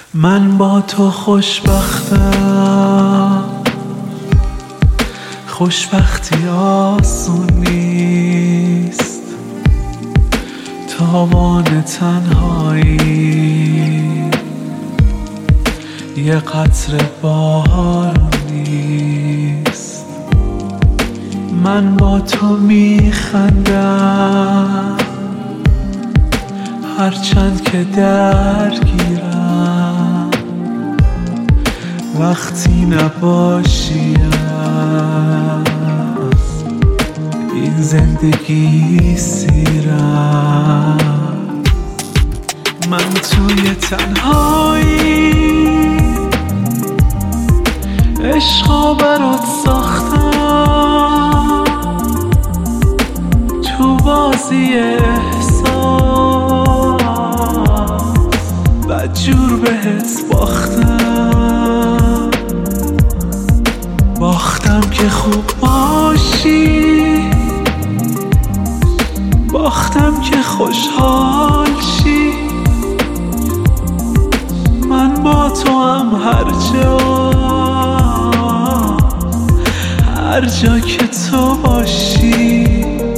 من با تو خوشبختم، خوشبختی آسون نیست، تاوان تنهایی یه قطره بارون نیست. من با تو میخندم هرچند که درگیرم، وقتی نباشی از این زندگی سیرم. من توی تنهایی عشقا برات ساختم، تو بازی احساس بدجور بهت باختم. باختم که خوب باشی، باختم که خوشحال شی. من با تو هم هر جا که تو باشی.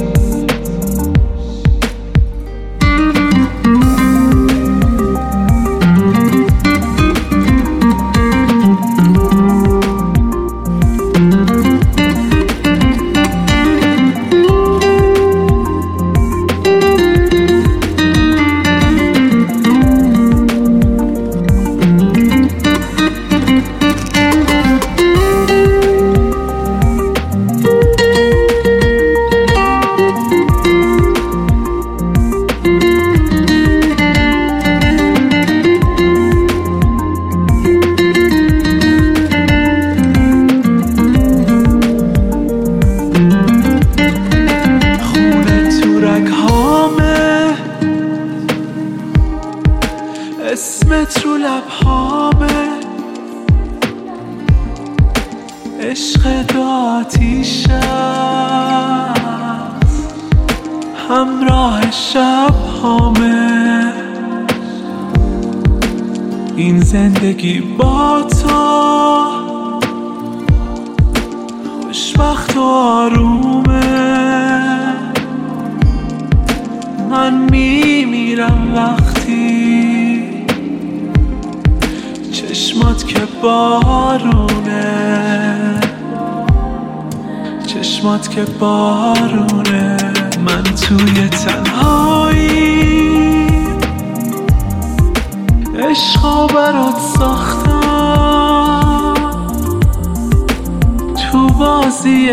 اسمت رو لبهامه، عشق دو آتیش است، همراه شب هامه. این زندگی با تو خوشبخت و آرومه. من میمیرم وقتی چشمات که بارونه، چشمات که بارونه. من توی تنهایی عشقا برات ساختم، تو بازی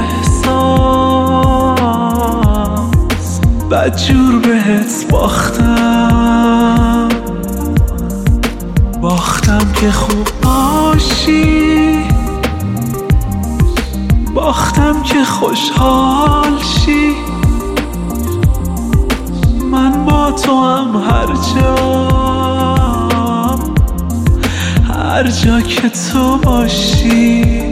احساس بدجور بهت باختم. باختم که خوب باشی، باختم که خوشحال شی. من با تو هم هر جا که تو باشی.